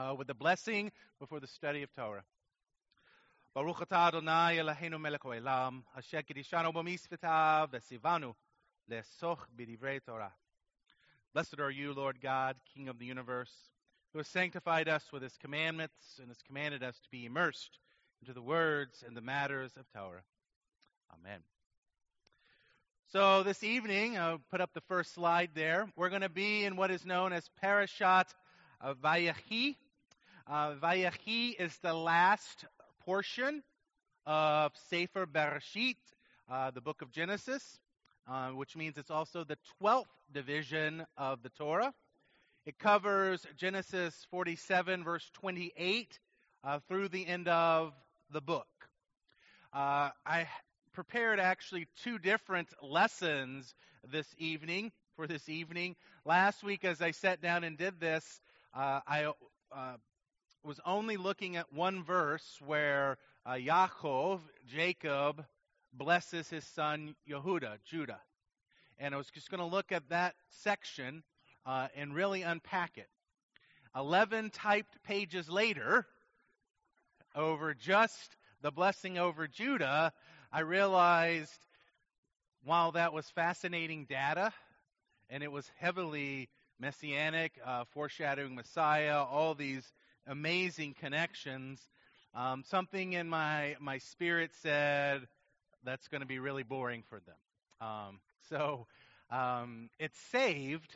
with the blessing before the study of Torah. Baruch atah Adonai Eloheinu melech haolam, asher kiddushanu b'mitzvotav v'tzivanu le'esoch b'divrei Torah. Blessed are you, Lord God, King of the universe, who has sanctified us with his commandments and has commanded us to be immersed into the words and the matters of Torah. Amen. So this evening, I'll put up the first slide there. We're going to be in what is known as Parashat Vayechi. Vayechi is the last portion of Sefer Bereshit, the book of Genesis, which means it's also the 12th division of the Torah. It covers Genesis 47, verse 28, through the end of the book. I prepared actually two different lessons for this evening. Last week, as I sat down and did this, I was only looking at one verse where Jacob, blesses his son Judah. And I was just going to look at that section and really unpack it. 11 typed pages later, over just the blessing over Judah, I realized while that was fascinating data, and it was heavily messianic, foreshadowing Messiah, all these amazing connections, something in my spirit said that's going to be really boring for them. So it's saved,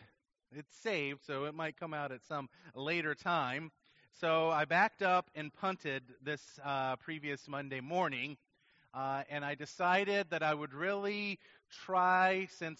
so it might come out at some later time. So I backed up and punted this previous Monday morning, and I decided that I would really try, since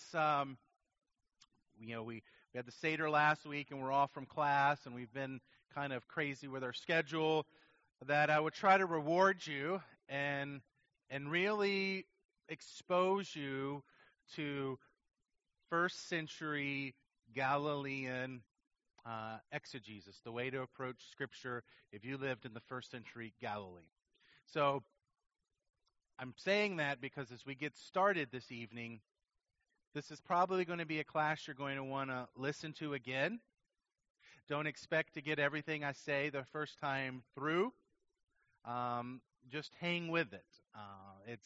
we had the Seder last week and we're off from class and we've been kind of crazy with our schedule, that I would try to reward you and really expose you to first century Galilean exegesis, the way to approach Scripture if you lived in the first century Galilee. So I'm saying that because as we get started this evening, this is probably going to be a class you're going to want to listen to again. Don't expect to get everything I say the first time through. Just hang with it.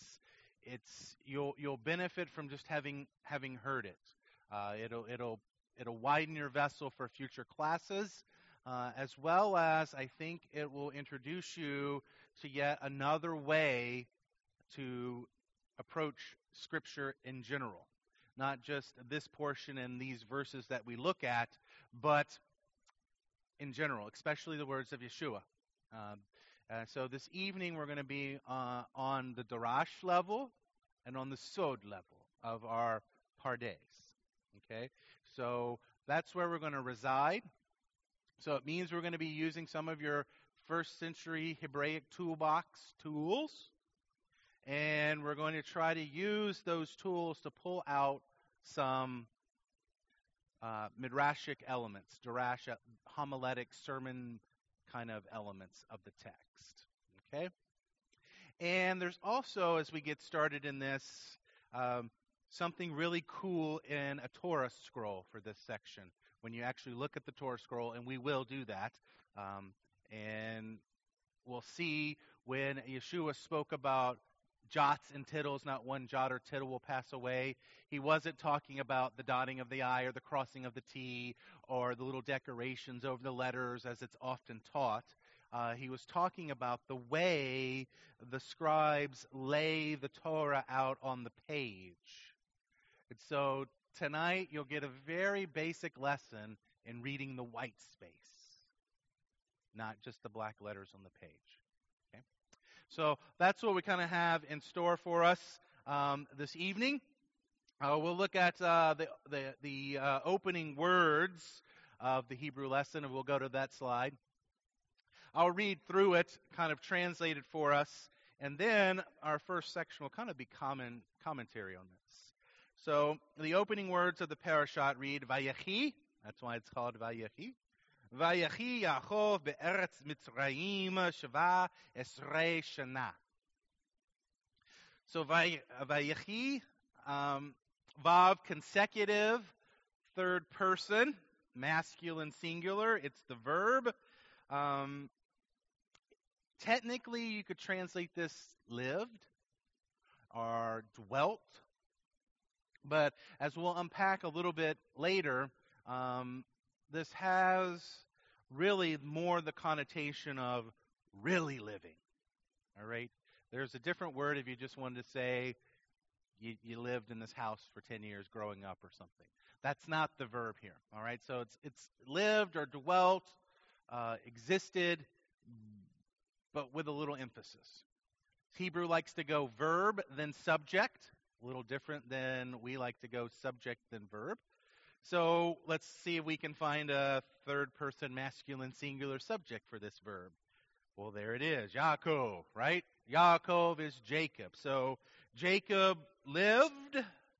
You'll benefit from just having heard it. It'll widen your vessel for future classes, as well as I think it will introduce you to yet another way to approach Scripture in general. Not just this portion and these verses that we look at, but in general, especially the words of Yeshua. So this evening we're going to be on the Darash level and on the Sod level of our Pardes. Okay, so that's where we're going to reside. So it means we're going to be using some of your first century Hebraic toolbox tools, and we're going to try to use those tools to pull out some midrashic elements, darash, homiletic sermon kind of elements of the text. Okay? And there's also, as we get started in this, something really cool in a Torah scroll for this section. When you actually look at the Torah scroll, and we will do that, and we'll see when Yeshua spoke about jots and tittles, not one jot or tittle will pass away. He wasn't talking about the dotting of the I or the crossing of the T or the little decorations over the letters as it's often taught. He was talking about the way the scribes lay the Torah out on the page. And so tonight you'll get a very basic lesson in reading the white space, not just the black letters on the page. Okay? So that's what we kind of have in store for us this evening. We'll look at the opening words of the Hebrew lesson, and we'll go to that slide. I'll read through it, kind of translate it for us, and then our first section will kind of be commentary on this. So the opening words of the parashat read, Vayechi, that's why it's called Vayechi. Vayechi Yaakov be'eretz Mitzrayim sheva esrei shana. So Vayechi, Vav consecutive, third person, masculine singular, it's the verb. Um, Technically, you could translate this lived or dwelt, but as we'll unpack a little bit later, um, this has really more the connotation of really living. All right? There's a different word if you just wanted to say you lived in this house for 10 years growing up or something. That's not the verb here. All right? So it's lived or dwelt, existed, but with a little emphasis. Hebrew likes to go verb, then subject, a little different than we like to go subject, then verb. So let's see if we can find a third person masculine singular subject for this verb. Well, there it is, Yaakov, right? Yaakov is Jacob. So Jacob lived,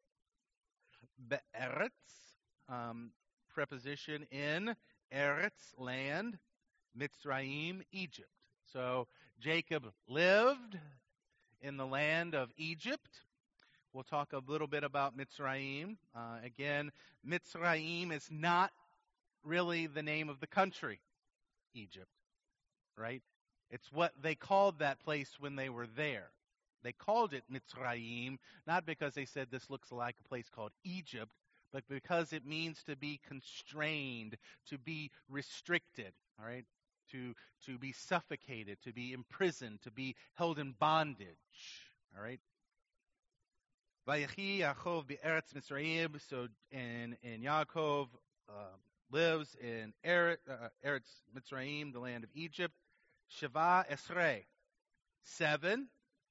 be'eretz, preposition in, eretz, land, Mitzrayim, Egypt. So Jacob lived in the land of Egypt. We'll talk a little bit about Mitzrayim. Again, Mitzrayim is not really the name of the country, Egypt, right? It's what they called that place when they were there. They called it Mitzrayim, not because they said this looks like a place called Egypt, but because it means to be constrained, to be restricted, all right? To be suffocated, to be imprisoned, to be held in bondage. All right? Vayechi Yaakov be'eretz Mitzrayim. So, and Yaakov lives in Eretz Mitzrayim, the land of Egypt. Sheva Esrei, 7,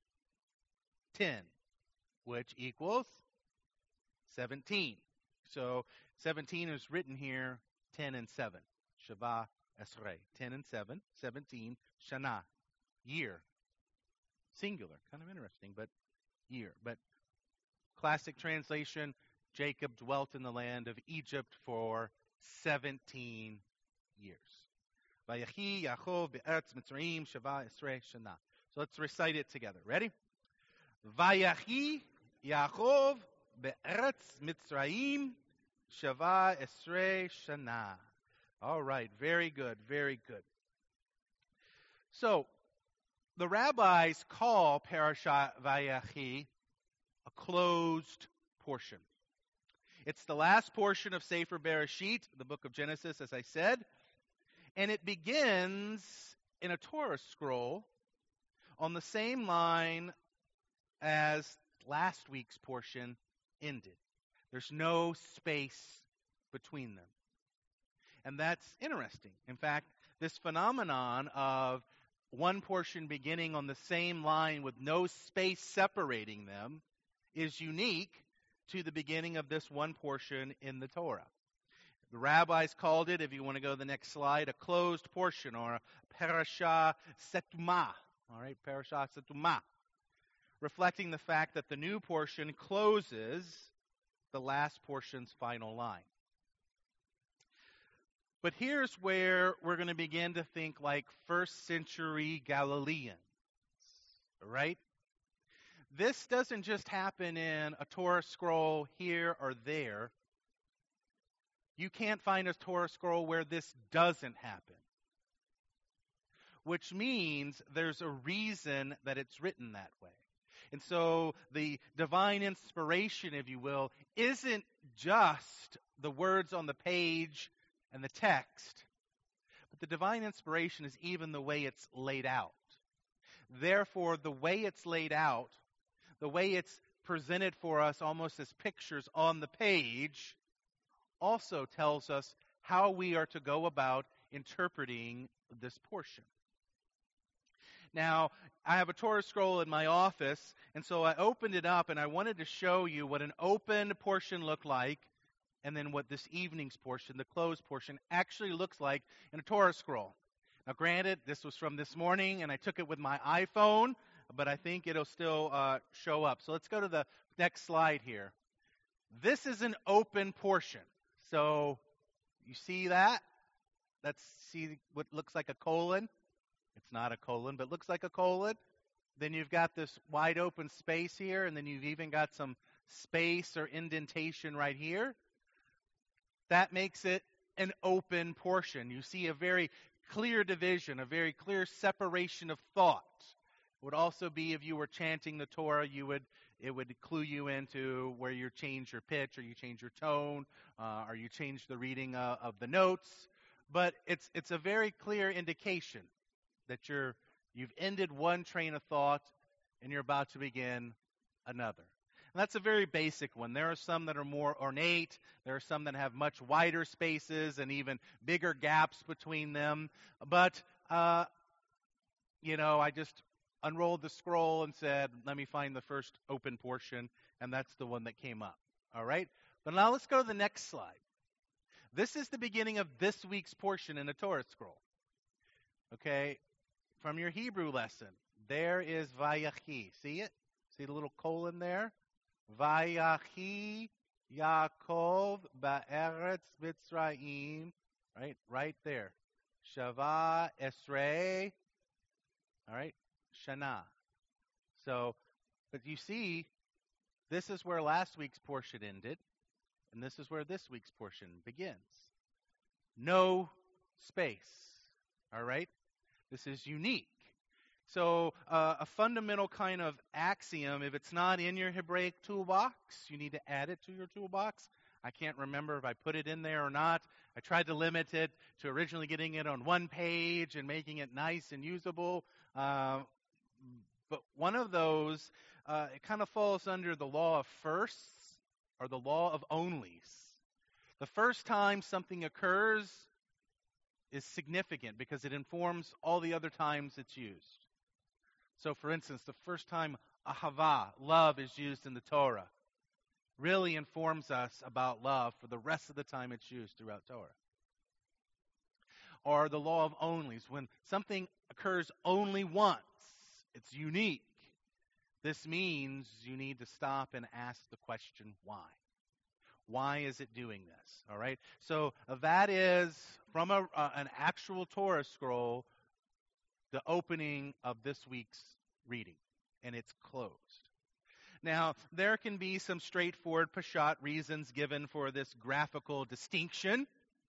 10, which equals 17. So 17 is written here, 10 and 7. Sheva Esrei, 10 and 7, 17, Shana, year. Singular, kind of interesting, but year. But classic translation, Jacob dwelt in the land of Egypt for 17 years. Vayechi Yaakov be'eretz Mitzrayim Sheva Esrei Shana. So let's recite it together. Ready? Vayechi Yaakov be'eretz Mitzrayim Sheva Esrei Shana. All right, very good, very good. So, the rabbis call Parashat Vayechi a closed portion. It's the last portion of Sefer Bereshit, the book of Genesis, as I said, and it begins in a Torah scroll on the same line as last week's portion ended. There's no space between them. And that's interesting. In fact, this phenomenon of one portion beginning on the same line with no space separating them is unique to the beginning of this one portion in the Torah. The rabbis called it, if you want to go to the next slide, a closed portion, or a parasha setumah. All right, parasha setumah, reflecting the fact that the new portion closes the last portion's final line. But here's where we're going to begin to think like first century Galileans, right? This doesn't just happen in a Torah scroll here or there. You can't find a Torah scroll where this doesn't happen. Which means there's a reason that it's written that way. And so the divine inspiration, if you will, isn't just the words on the page and the text, but the divine inspiration is even the way it's laid out. Therefore, the way it's laid out, the way it's presented for us almost as pictures on the page, also tells us how we are to go about interpreting this portion. Now, I have a Torah scroll in my office, and so I opened it up, and I wanted to show you what an open portion looked like, and then what this evening's portion, the closed portion, actually looks like in a Torah scroll. Now, granted, this was from this morning, and I took it with my iPhone, but I think it'll still show up. So let's go to the next slide here. This is an open portion. So you see that? Let's see what looks like a colon. It's not a colon, but looks like a colon. Then you've got this wide open space here, and then you've even got some space or indentation right here. That makes it an open portion. You see a very clear division, a very clear separation of thought. It would also be if you were chanting the Torah, it would clue you into where you change your pitch, or you change your tone, or you change the reading of the notes. But it's a very clear indication that you've ended one train of thought and you're about to begin another. And that's a very basic one. There are some that are more ornate. There are some that have much wider spaces and even bigger gaps between them. But, I just unrolled the scroll and said, let me find the first open portion, and that's the one that came up. All right? But now let's go to the next slide. This is the beginning of this week's portion in the Torah scroll. Okay? From your Hebrew lesson, there is Vayachi. See it? See the little colon there? Vayachi Yaakov ba'eretz Mitzrayim. Right there. Shava Esrei. All right? Shana. So, but you see, this is where last week's portion ended, and this is where this week's portion begins. No space. All right? This is unique. So, a fundamental kind of axiom, if it's not in your Hebraic toolbox, you need to add it to your toolbox. I can't remember if I put it in there or not. I tried to limit it to originally getting it on one page and making it nice and usable. But one of those, it kind of falls under the law of firsts or the law of onlys. The first time something occurs is significant because it informs all the other times it's used. So, for instance, the first time ahava, love, is used in the Torah, really informs us about love for the rest of the time it's used throughout Torah. Or the law of onlys, when something occurs only once, it's unique. This means you need to stop and ask the question, why? Why is it doing this? All right? So that is, from an actual Torah scroll, the opening of this week's reading, and it's closed. Now, there can be some straightforward Peshat reasons given for this graphical distinction.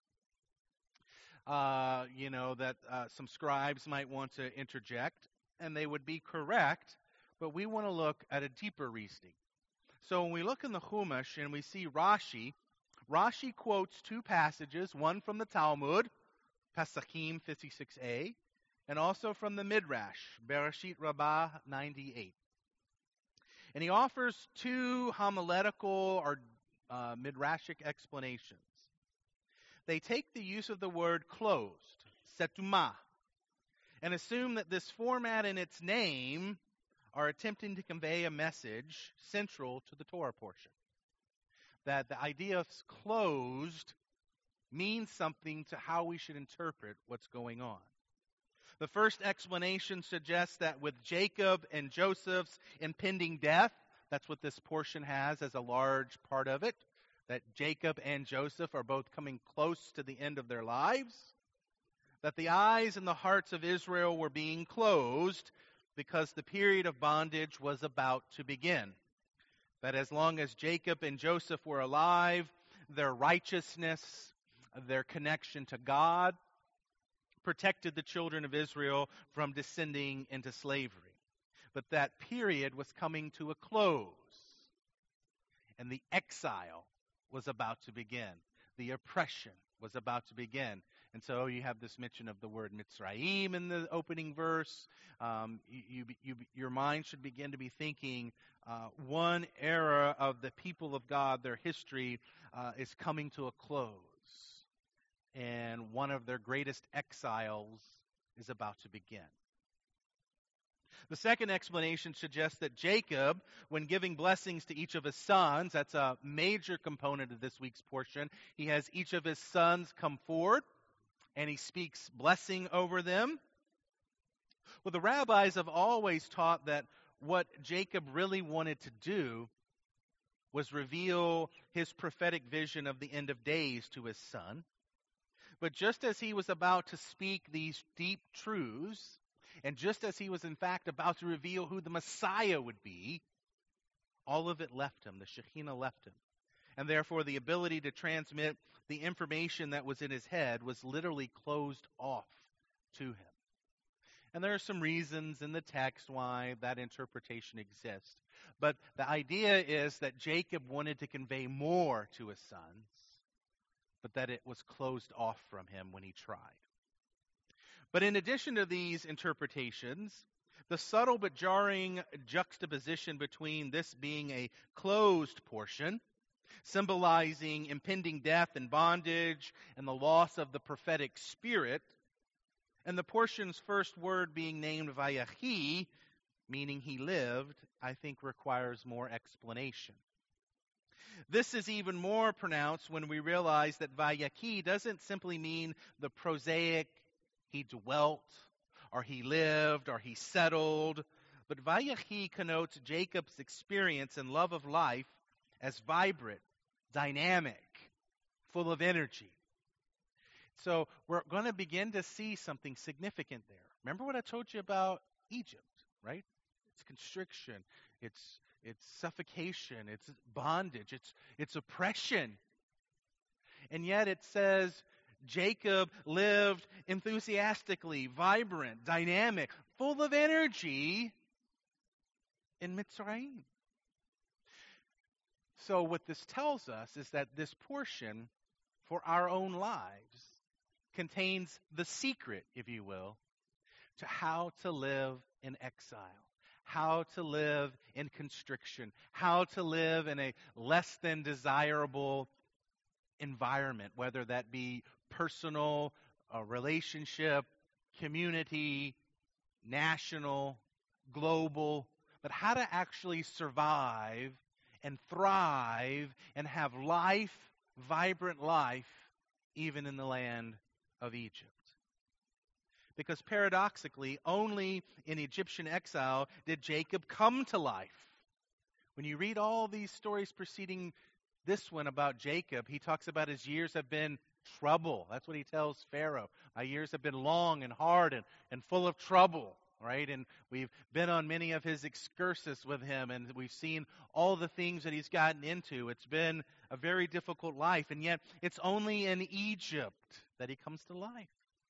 That some scribes might want to interject, and they would be correct, but we want to look at a deeper reasoning. So when we look in the Chumash and we see Rashi quotes two passages, one from the Talmud, Pesachim 56a, and also from the Midrash, Bereshit Rabbah 98. And he offers two homiletical or midrashic explanations. They take the use of the word closed, setumah, and assume that this format and its name are attempting to convey a message central to the Torah portion. That the idea of closed means something to how we should interpret what's going on. The first explanation suggests that with Jacob and Joseph's impending death, that's what this portion has as a large part of it, that Jacob and Joseph are both coming close to the end of their lives, that the eyes and the hearts of Israel were being closed because the period of bondage was about to begin. That as long as Jacob and Joseph were alive, their righteousness, their connection to God, protected the children of Israel from descending into slavery. But that period was coming to a close, and the exile was about to begin. The oppression was about to begin. And so you have this mention of the word Mitzrayim in the opening verse. Your mind should begin to be thinking one era of the people of God, their history, is coming to a close. And one of their greatest exiles is about to begin. The second explanation suggests that Jacob, when giving blessings to each of his sons, that's a major component of this week's portion, he has each of his sons come forward, and he speaks blessing over them. Well, the rabbis have always taught that what Jacob really wanted to do was reveal his prophetic vision of the end of days to his son. But just as he was about to speak these deep truths, and just as he was in fact about to reveal who the Messiah would be, all of it left him. The Shekhinah left him. And therefore the ability to transmit the information that was in his head was literally closed off to him. And there are some reasons in the text why that interpretation exists. But the idea is that Jacob wanted to convey more to his sons, but that it was closed off from him when he tried. But in addition to these interpretations, the subtle but jarring juxtaposition between this being a closed portion, symbolizing impending death and bondage and the loss of the prophetic spirit, and the portion's first word being named Vayachi, meaning he lived, I think requires more explanation. This is even more pronounced when we realize that Vayachi doesn't simply mean the prosaic he dwelt, or he lived, or he settled, but Vayachi connotes Jacob's experience and love of life as vibrant, dynamic, full of energy. So we're going to begin to see something significant there. Remember what I told you about Egypt, right? It's constriction, it's suffocation, it's bondage, it's oppression. And yet it says Jacob lived enthusiastically, vibrant, dynamic, full of energy in Mitzrayim. So what this tells us is that this portion for our own lives contains the secret, if you will, to how to live in exile, how to live in constriction, how to live in a less than desirable environment, whether that be personal, relationship, community, national, global, but how to actually survive and thrive and have life, vibrant life, even in the land of Egypt. Because paradoxically, only in Egyptian exile did Jacob come to life. When you read all these stories preceding this one about Jacob, he talks about his years have been trouble. That's what he tells Pharaoh. My years have been long and hard and full of trouble, right? And we've been on many of his excursus with him, and we've seen all the things that he's gotten into. It's been a very difficult life, and yet it's only in Egypt that he comes to life.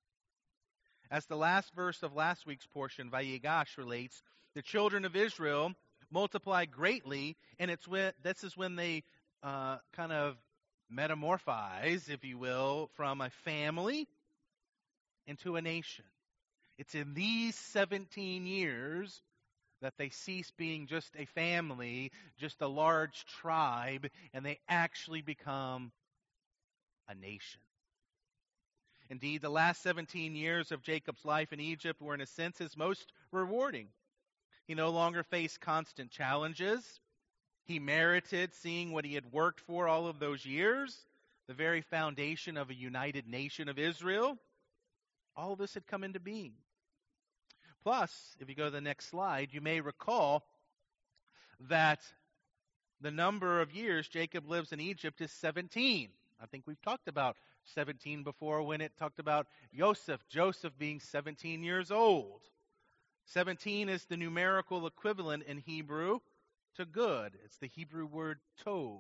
As the last verse of last week's portion, Vayigash, relates, the children of Israel multiplied greatly, and this is when they kind of metamorphose, if you will, from a family into a nation. It's in these 17 years that they cease being just a family, just a large tribe, and they actually become a nation. Indeed, the last 17 years of Jacob's life in Egypt were, in a sense, his most rewarding. He no longer faced constant challenges. He merited seeing what he had worked for all of those years, the very foundation of a united nation of Israel. All of this had come into being. Plus, if you go to the next slide, you may recall that the number of years Jacob lives in Egypt is 17. I think we've talked about 17 before when it talked about Joseph being 17 years old. 17 is the numerical equivalent in Hebrew to good. It's the Hebrew word tov.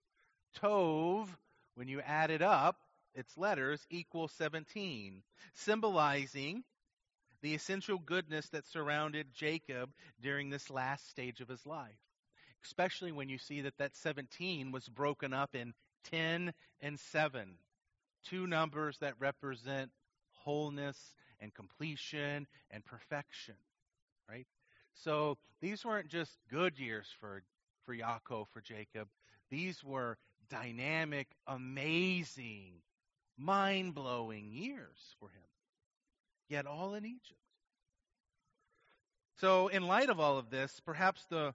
Tov, when you add it up, its letters equal 17, symbolizing the essential goodness that surrounded Jacob during this last stage of his life. Especially when you see that 17 was broken up in 10 and 7. Two numbers that represent wholeness and completion and perfection, right? So these weren't just good years for Yaakov, for Jacob. These were dynamic, amazing, mind-blowing years for him. Yet all in Egypt. So in light of all of this, perhaps the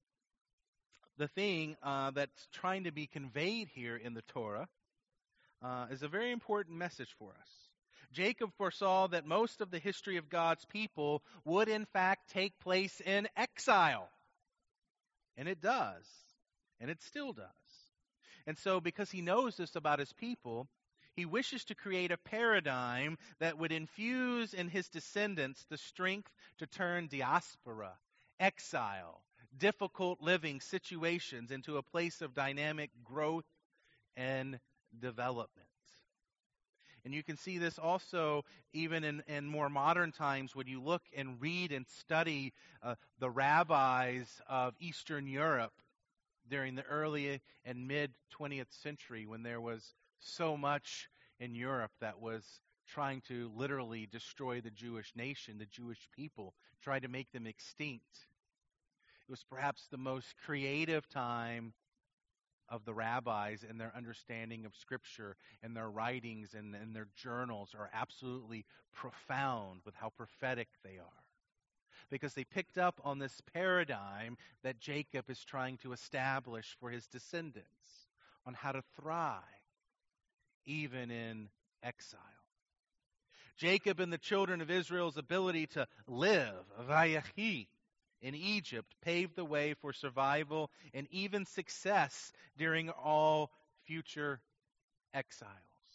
thing that's trying to be conveyed here in the Torah is a very important message for us. Jacob foresaw that most of the history of God's people would in fact take place in exile. And it does. And it still does. And so because he knows this about his people, he wishes to create a paradigm that would infuse in his descendants the strength to turn diaspora, exile, difficult living situations into a place of dynamic growth and development. And you can see this also even in more modern times when you look and read and study the rabbis of Eastern Europe during the early and mid 20th century, when there was so much in Europe that was trying to literally destroy the Jewish nation, the Jewish people, try to make them extinct. It was perhaps the most creative time of the rabbis, and their understanding of Scripture and their writings and their journals are absolutely profound with how prophetic they are. Because they picked up on this paradigm that Jacob is trying to establish for his descendants on how to thrive even in exile. Jacob and the children of Israel's ability to live, vayachi, in Egypt paved the way for survival and even success during all future exiles.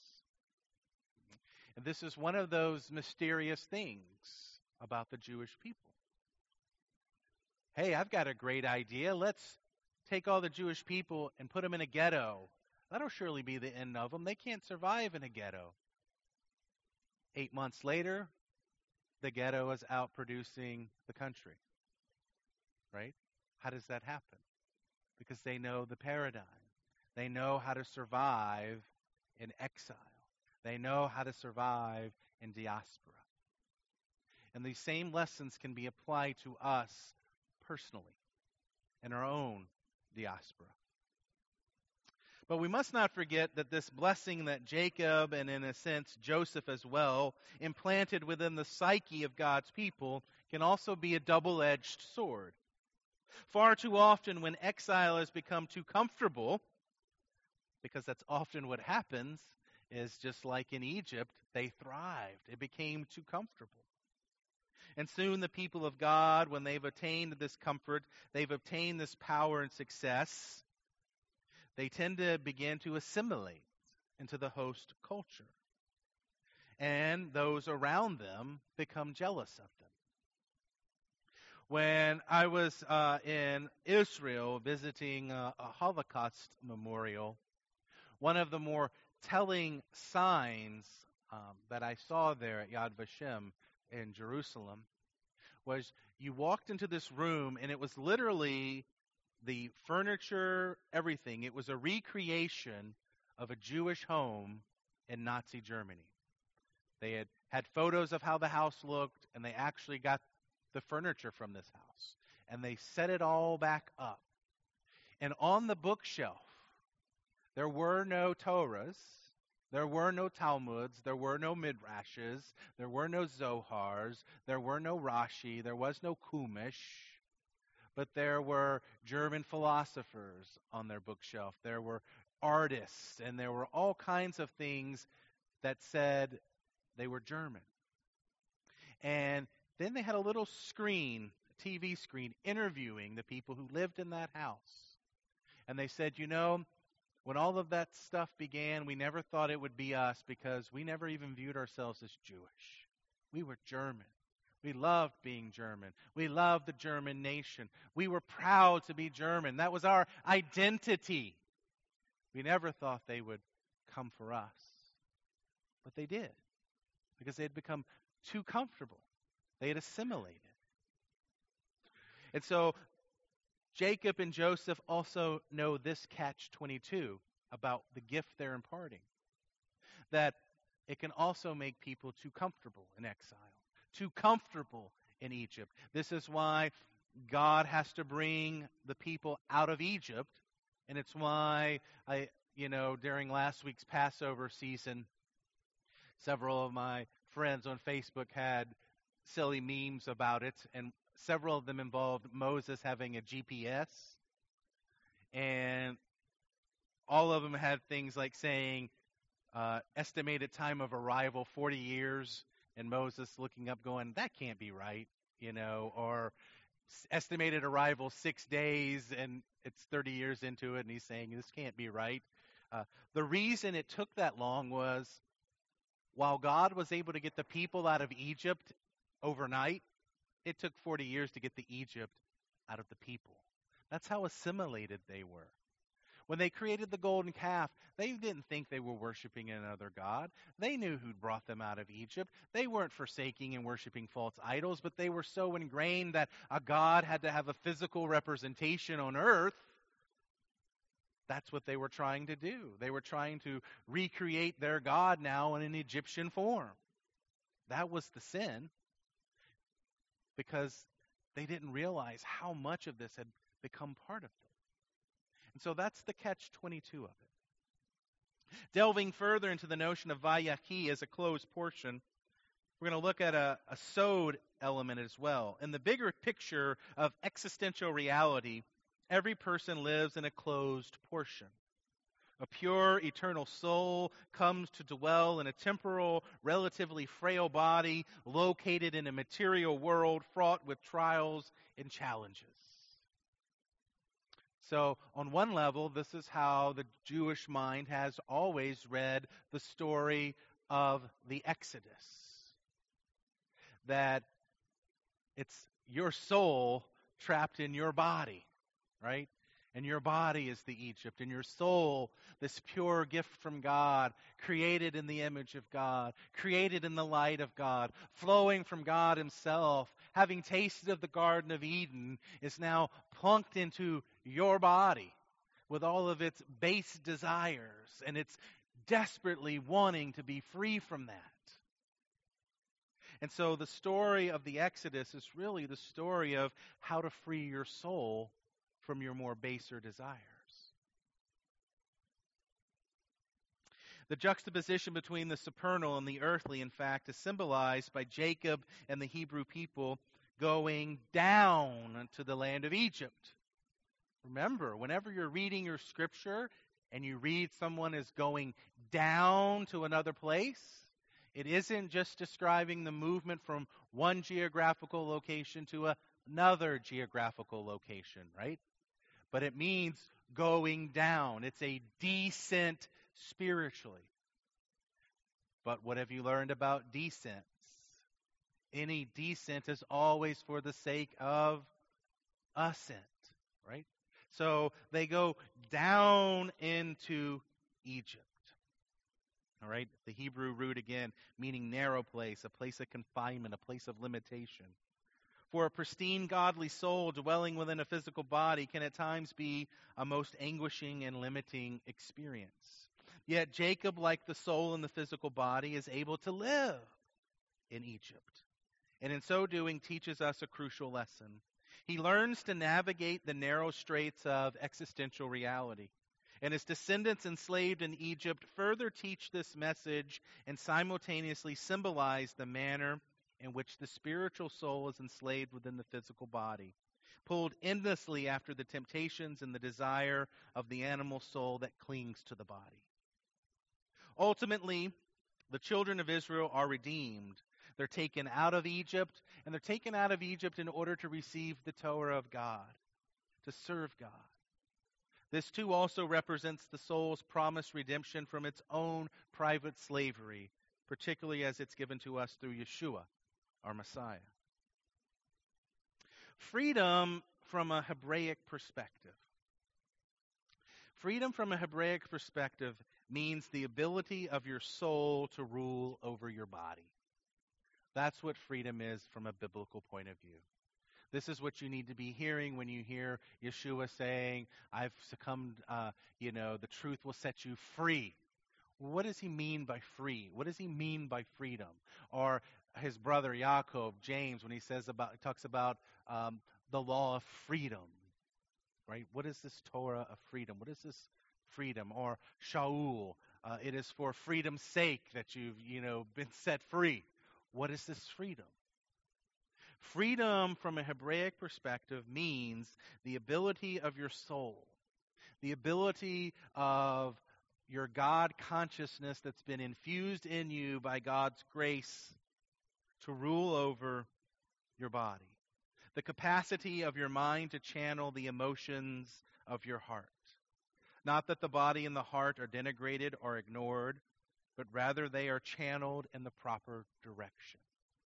And this is one of those mysterious things about the Jewish people. Hey, I've got a great idea. Let's take all the Jewish people and put them in a ghetto. That'll surely be the end of them. They can't survive in a ghetto. 8 months later, the ghetto is out producing the country. Right? How does that happen? Because they know the paradigm. They know how to survive in exile. They know how to survive in diaspora. And these same lessons can be applied to us personally in our own diaspora. But we must not forget that this blessing that Jacob, and in a sense Joseph as well, implanted within the psyche of God's people can also be a double-edged sword. Far too often when exile has become too comfortable, because that's often what happens, is just like in Egypt, they thrived. It became too comfortable. And soon the people of God, when they've attained this comfort, they've obtained this power and success, they tend to begin to assimilate into the host culture. And those around them become jealous of them. When I was in Israel visiting a Holocaust memorial, one of the more telling signs that I saw there at Yad Vashem in Jerusalem was you walked into this room and it was literally the furniture, everything. It was a recreation of a Jewish home in Nazi Germany. They had photos of how the house looked, and they actually got the furniture from this house. And they set it all back up. And on the bookshelf, there were no Torahs, there were no Talmuds, there were no Midrashes, there were no Zohars, there were no Rashi, there was no Chumash, but there were German philosophers on their bookshelf. There were artists, and there were all kinds of things that said they were German. And then they had a little screen, a TV screen, interviewing the people who lived in that house. And they said, you know, when all of that stuff began, we never thought it would be us because we never even viewed ourselves as Jewish. We were German. We loved being German. We loved the German nation. We were proud to be German. That was our identity. We never thought they would come for us. But they did, because they had become too comfortable. They had assimilated. And so Jacob and Joseph also know this catch-22 about the gift they're imparting, that it can also make people too comfortable in exile, too comfortable in Egypt. This is why God has to bring the people out of Egypt, and it's why during last week's Passover season, several of my friends on Facebook had silly memes about it, and several of them involved Moses having a GPS, and all of them had things like saying estimated time of arrival 40 years, and Moses looking up going, that can't be right, or estimated arrival 6 days, and it's 30 years into it, and he's saying this can't be right. The reason it took that long was while God was able to get the people out of Egypt overnight, it took 40 years to get the Egypt out of the people. That's how assimilated they were. When they created the golden calf, they didn't think they were worshiping another god. They knew who'd brought them out of Egypt. They weren't forsaking and worshiping false idols, but they were so ingrained that a god had to have a physical representation on earth. That's what they were trying to do. They were trying to recreate their god now in an Egyptian form. That was the sin, because they didn't realize how much of this had become part of them. And so that's the catch-22 of it. Delving further into the notion of Vayachi as a closed portion, we're going to look at a sod element as well. In the bigger picture of existential reality, every person lives in a closed portion. A pure, eternal soul comes to dwell in a temporal, relatively frail body located in a material world fraught with trials and challenges. So, on one level, this is how the Jewish mind has always read the story of the Exodus. That it's your soul trapped in your body, right? And your body is the Egypt, and your soul, this pure gift from God, created in the image of God, created in the light of God, flowing from God Himself, having tasted of the Garden of Eden, is now plunked into your body with all of its base desires, and it's desperately wanting to be free from that. And so the story of the Exodus is really the story of how to free your soul from your more baser desires. The juxtaposition between the supernal and the earthly, in fact, is symbolized by Jacob and the Hebrew people going down to the land of Egypt. Remember, whenever you're reading your scripture and you read someone is going down to another place, it isn't just describing the movement from one geographical location to another geographical location, right? But it means going down. It's a descent spiritually. But what have you learned about descents? Any descent is always for the sake of ascent, right? So they go down into Egypt. All right? The Hebrew root again, meaning narrow place, a place of confinement, a place of limitation. For a pristine, godly soul dwelling within a physical body can at times be a most anguishing and limiting experience. Yet Jacob, like the soul in the physical body, is able to live in Egypt. And in so doing, teaches us a crucial lesson. He learns to navigate the narrow straits of existential reality. And his descendants enslaved in Egypt further teach this message and simultaneously symbolize the manner in which the spiritual soul is enslaved within the physical body, pulled endlessly after the temptations and the desire of the animal soul that clings to the body. Ultimately, the children of Israel are redeemed. They're taken out of Egypt, and they're taken out of Egypt in order to receive the Torah of God, to serve God. This too also represents the soul's promised redemption from its own private slavery, particularly as it's given to us through Yeshua, our Messiah. Freedom from a Hebraic perspective. Freedom from a Hebraic perspective means the ability of your soul to rule over your body. That's what freedom is from a biblical point of view. This is what you need to be hearing when you hear Yeshua saying, I've succumbed, the truth will set you free. What does he mean by free? What does he mean by freedom? Or his brother Yaakov, James, when he talks about the law of freedom, right? What is this Torah of freedom? What is this freedom? Or Shaul, it is for freedom's sake that you've, been set free. What is this freedom? Freedom from a Hebraic perspective means the ability of your soul, the ability of your God consciousness that's been infused in you by God's grace to rule over your body. The capacity of your mind to channel the emotions of your heart. Not that the body and the heart are denigrated or ignored, but rather they are channeled in the proper direction.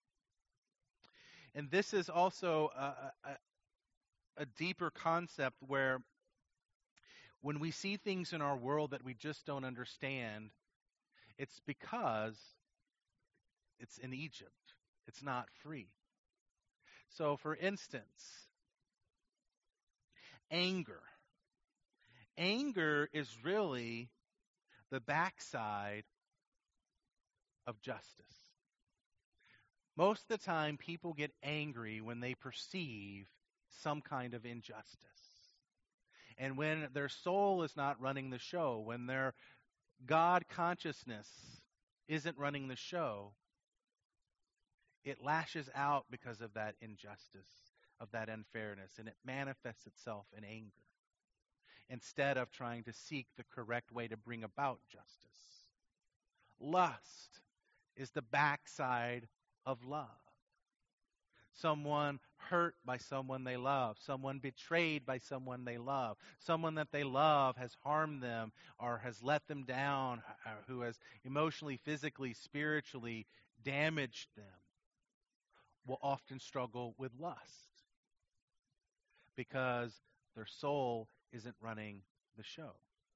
And this is also a deeper concept where When we see things in our world that we just don't understand, it's because it's in Egypt. It's not free. So, for instance, anger. Anger is really the backside of justice. Most of the time, people get angry when they perceive some kind of injustice. And when their soul is not running the show, when their God consciousness isn't running the show, it lashes out because of that injustice, of that unfairness, and it manifests itself in anger instead of trying to seek the correct way to bring about justice. Lust is the backside of love. Someone hurt by someone they love, someone betrayed by someone they love, someone that they love has harmed them or has let them down, who has emotionally, physically, spiritually damaged them, will often struggle with lust because their soul isn't running the show.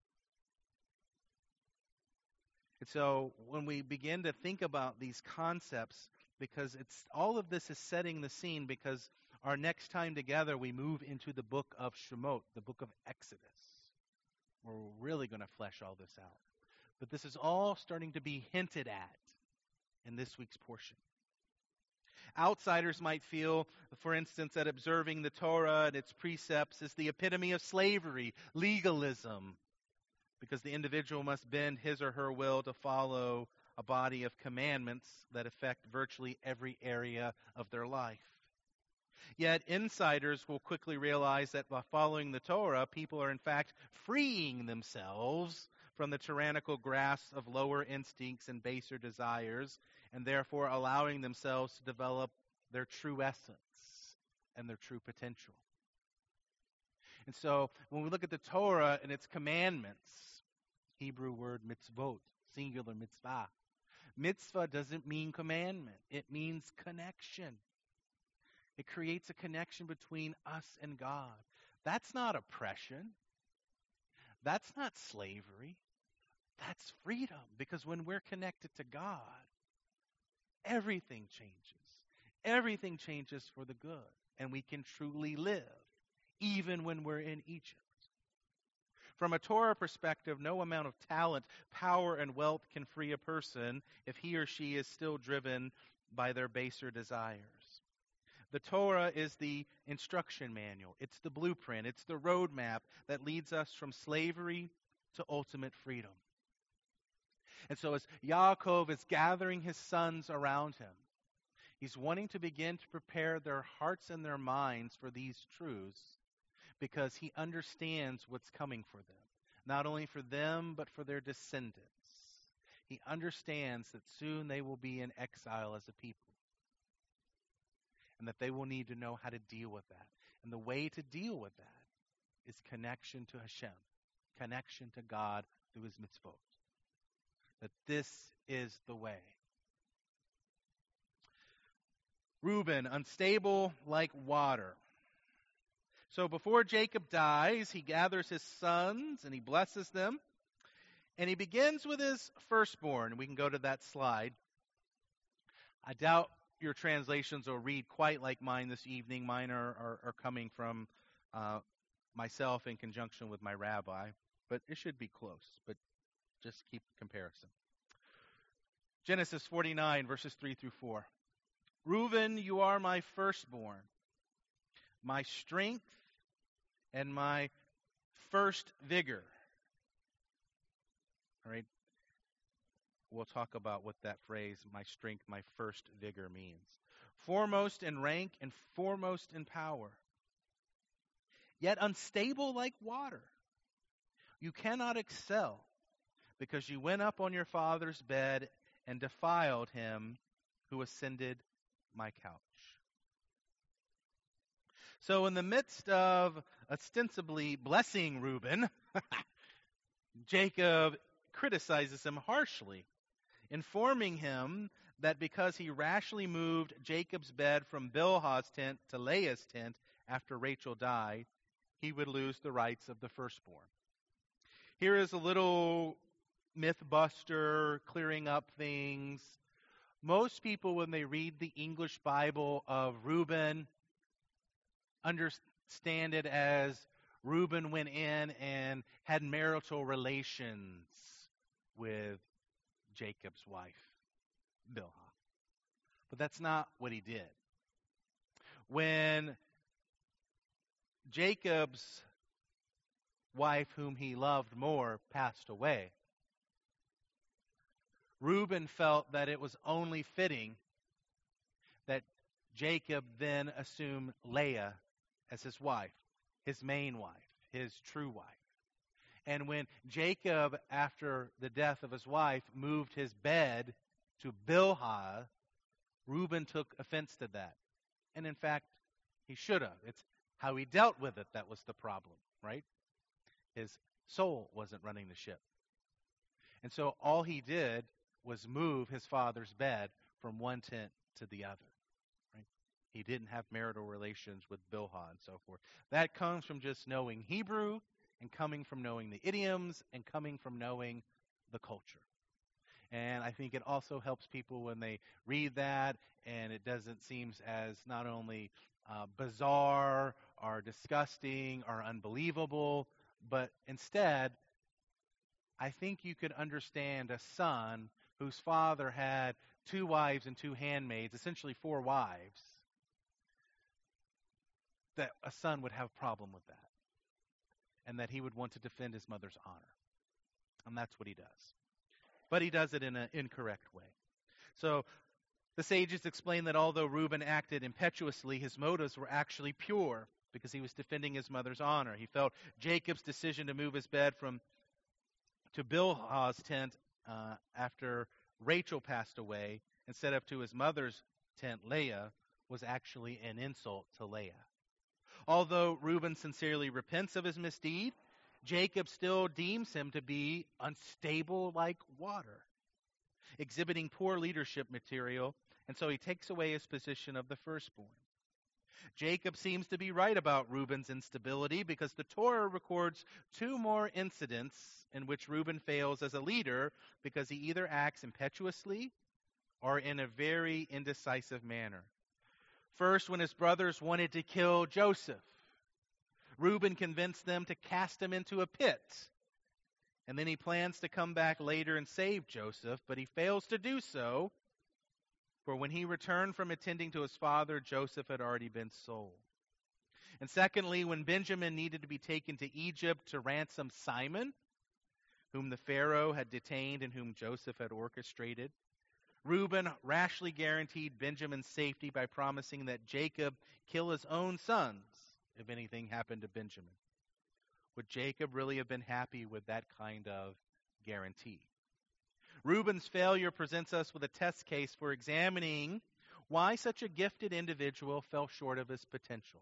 And so when we begin to think about these concepts, because it's all of this is setting the scene, because our next time together we move into the book of Shemot, the book of Exodus, where we're really going to flesh all this out. But this is all starting to be hinted at in this week's portion. Outsiders might feel, for instance, that observing the Torah and its precepts is the epitome of slavery, legalism, because the individual must bend his or her will to follow a body of commandments that affect virtually every area of their life. Yet insiders will quickly realize that by following the Torah, people are in fact freeing themselves from the tyrannical grasp of lower instincts and baser desires, and therefore allowing themselves to develop their true essence and their true potential. And so when we look at the Torah and its commandments, Hebrew word mitzvot, singular mitzvah. Mitzvah doesn't mean commandment. It means connection. It creates a connection between us and God. That's not oppression. That's not slavery. That's freedom. Because when we're connected to God, everything changes. Everything changes for the good. And we can truly live, even when we're in Egypt. From a Torah perspective, no amount of talent, power, and wealth can free a person if he or she is still driven by their baser desires. The Torah is the instruction manual. It's the blueprint. It's the roadmap that leads us from slavery to ultimate freedom. And so as Yaakov is gathering his sons around him, he's wanting to begin to prepare their hearts and their minds for these truths, because he understands what's coming for them, not only for them, but for their descendants. He understands that soon they will be in exile as a people, and that they will need to know how to deal with that. And the way to deal with that is connection to Hashem, connection to God through his mitzvot. That this is the way. Reuben, unstable like water. So before Jacob dies, he gathers his sons and he blesses them. And he begins with his firstborn. We can go to that slide. I doubt your translations will read quite like mine this evening. Mine are coming from myself in conjunction with my rabbi. But it should be close. But just keep comparison. Genesis 49, verses 3 through 4. Reuben, you are my firstborn, my strength, and my first vigor. All right. We'll talk about what that phrase, my strength, my first vigor, means. Foremost in rank and foremost in power. Yet unstable like water. You cannot excel, because you went up on your father's bed and defiled him who ascended my couch. So in the midst of ostensibly blessing Reuben, Jacob criticizes him harshly, informing him that because he rashly moved Jacob's bed from Bilhah's tent to Leah's tent after Rachel died, he would lose the rights of the firstborn. Here is a little myth buster, clearing up things. Most people, when they read the English Bible of Reuben, understand it as Reuben went in and had marital relations with Jacob's wife, Bilhah. But that's not what he did. When Jacob's wife, whom he loved more, passed away, Reuben felt that it was only fitting that Jacob then assume Leah as his wife, his main wife, his true wife. And when Jacob, after the death of his wife, moved his bed to Bilhah, Reuben took offense to that. And in fact, he should have. It's how he dealt with it that was the problem, right? His soul wasn't running the ship. And so all he did was move his father's bed from one tent to the other. Right? He didn't have marital relations with Bilhah and so forth. That comes from just knowing Hebrew and coming from knowing the idioms and coming from knowing the culture. And I think it also helps people when they read that, and it doesn't seem as not only bizarre or disgusting or unbelievable, but instead, I think you could understand a son whose father had 2 wives and 2 handmaids, essentially 4 wives, that a son would have a problem with that, and that he would want to defend his mother's honor. And that's what he does. But he does it in an incorrect way. So the sages explain that although Reuben acted impetuously, his motives were actually pure because he was defending his mother's honor. He felt Jacob's decision to move his bed to Bilhah's tent after Rachel passed away instead of to his mother's tent, Leah, was actually an insult to Leah. Although Reuben sincerely repents of his misdeed, Jacob still deems him to be unstable like water, exhibiting poor leadership material, and so he takes away his position of the firstborn. Jacob seems to be right about Reuben's instability because the Torah records 2 more incidents in which Reuben fails as a leader because he either acts impetuously or in a very indecisive manner. First, when his brothers wanted to kill Joseph, Reuben convinced them to cast him into a pit. And then he plans to come back later and save Joseph, but he fails to do so, for when he returned from attending to his father, Joseph had already been sold. And secondly, when Benjamin needed to be taken to Egypt to ransom Simon, whom the Pharaoh had detained and whom Joseph had orchestrated, Reuben rashly guaranteed Benjamin's safety by promising that Jacob kill his own sons if anything happened to Benjamin. Would Jacob really have been happy with that kind of guarantee? Reuben's failure presents us with a test case for examining why such a gifted individual fell short of his potential.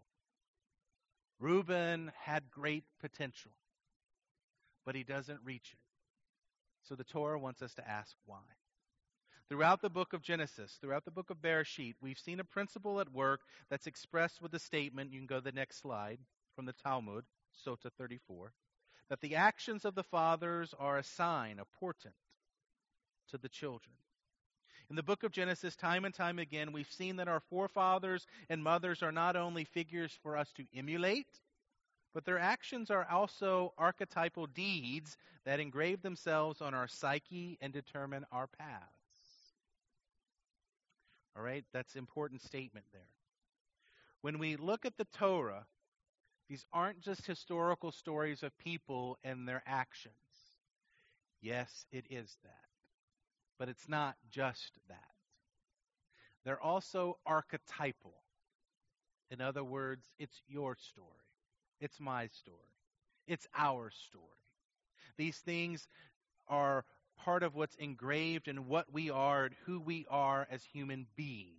Reuben had great potential, but he doesn't reach it. So the Torah wants us to ask why. Throughout the book of Genesis, throughout the book of Bereshit, we've seen a principle at work that's expressed with the statement, you can go to the next slide, from the Talmud, Sota 34, that the actions of the fathers are a sign, a portent to the children. In the book of Genesis, time and time again, we've seen that our forefathers and mothers are not only figures for us to emulate, but their actions are also archetypal deeds that engrave themselves on our psyche and determine our paths. All right, that's an important statement there. When we look at the Torah, these aren't just historical stories of people and their actions. Yes, it is that. But it's not just that. They're also archetypal. In other words, it's your story. It's my story. It's our story. These things are part of what's engraved in what we are and who we are as human beings.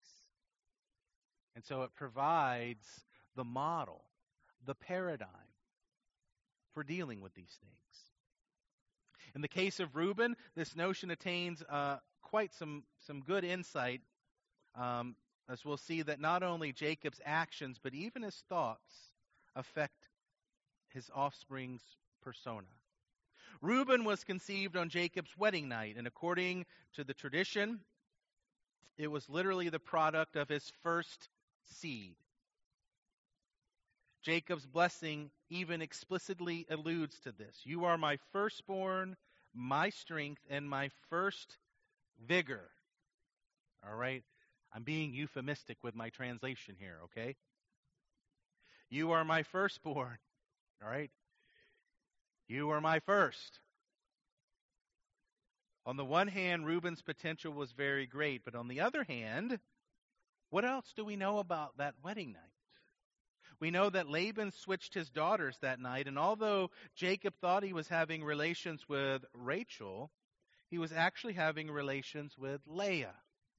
And so it provides the model, the paradigm for dealing with these things. In the case of Reuben, this notion attains quite some good insight, as we'll see that not only Jacob's actions, but even his thoughts affect his offspring's persona. Reuben was conceived on Jacob's wedding night, and according to the tradition, it was literally the product of his first seed. Jacob's blessing even explicitly alludes to this. You are my firstborn, my strength, and my first vigor. All right? I'm being euphemistic with my translation here, okay? You are my firstborn. All right? You are my first. On the one hand, Reuben's potential was very great, but on the other hand, what else do we know about that wedding night? We know that Laban switched his daughters that night, and although Jacob thought he was having relations with Rachel, he was actually having relations with Leah.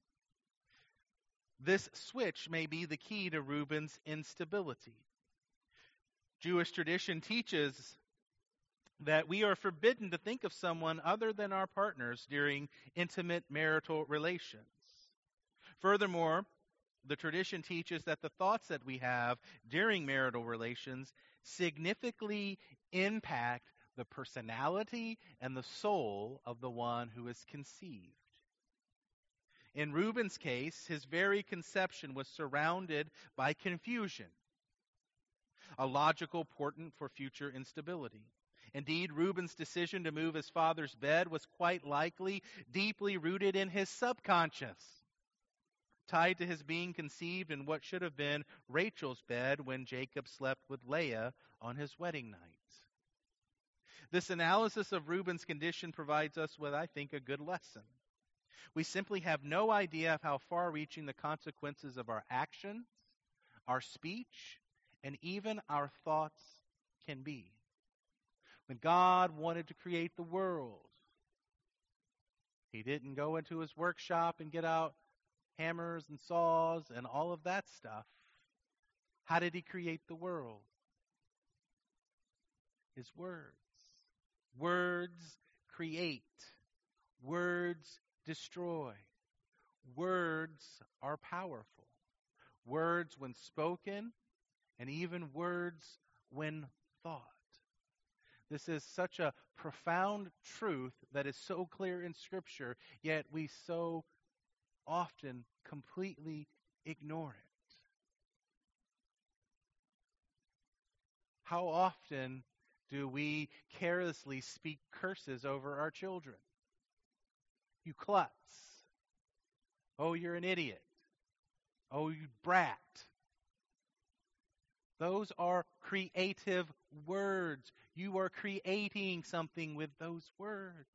This switch may be the key to Reuben's instability. Jewish tradition teaches that we are forbidden to think of someone other than our partners during intimate marital relations. Furthermore, the tradition teaches that the thoughts that we have during marital relations significantly impact the personality and the soul of the one who is conceived. In Reuben's case, his very conception was surrounded by confusion, a logical portent for future instability. Indeed, Reuben's decision to move his father's bed was quite likely deeply rooted in his subconscious, tied to his being conceived in what should have been Rachel's bed when Jacob slept with Leah on his wedding night. This analysis of Reuben's condition provides us with, I think, a good lesson. We simply have no idea of how far-reaching the consequences of our actions, our speech, and even our thoughts can be. When God wanted to create the world, He didn't go into His workshop and get out hammers and saws and all of that stuff. How did He create the world? His words. Words create. Words destroy. Words are powerful. Words when spoken, and even words when thought. This is such a profound truth that is so clear in Scripture, yet we so often completely ignore it. How often do we carelessly speak curses over our children? You klutz. Oh, you're an idiot. Oh, you brat. Those are creative words. You are creating something with those words.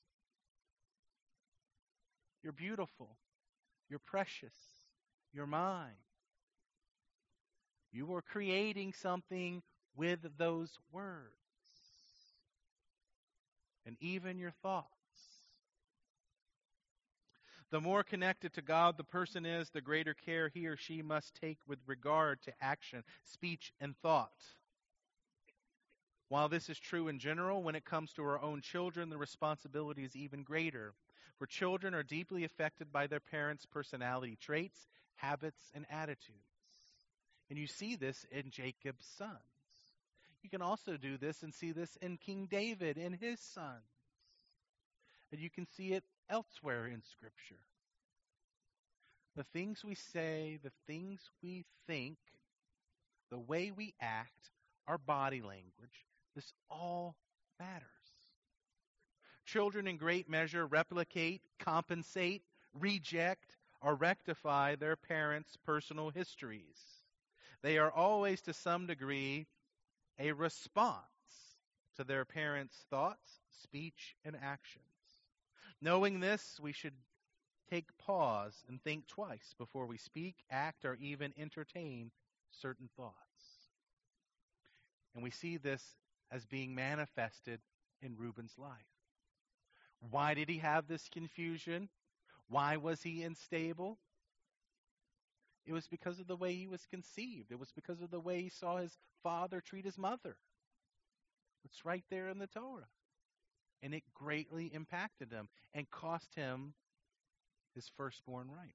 You're beautiful. You're precious. You're mine. You are creating something with those words. And even your thoughts. The more connected to God the person is, the greater care he or she must take with regard to action, speech, and thought. While this is true in general, when it comes to our own children, the responsibility is even greater. For children are deeply affected by their parents' personality traits, habits, and attitudes. And you see this in Jacob's sons. You can also do this and see this in King David and his sons. And you can see it elsewhere in Scripture. The things we say, the things we think, the way we act, our body language, this all matters. Children in great measure replicate, compensate, reject, or rectify their parents' personal histories. They are always, to some degree, a response to their parents' thoughts, speech, and actions. Knowing this, we should take pause and think twice before we speak, act, or even entertain certain thoughts. And we see this as being manifested in Reuben's life. Why did he have this confusion? Why was he unstable? It was because of the way he was conceived. It was because of the way he saw his father treat his mother. It's right there in the Torah. And it greatly impacted him and cost him his firstborn rights.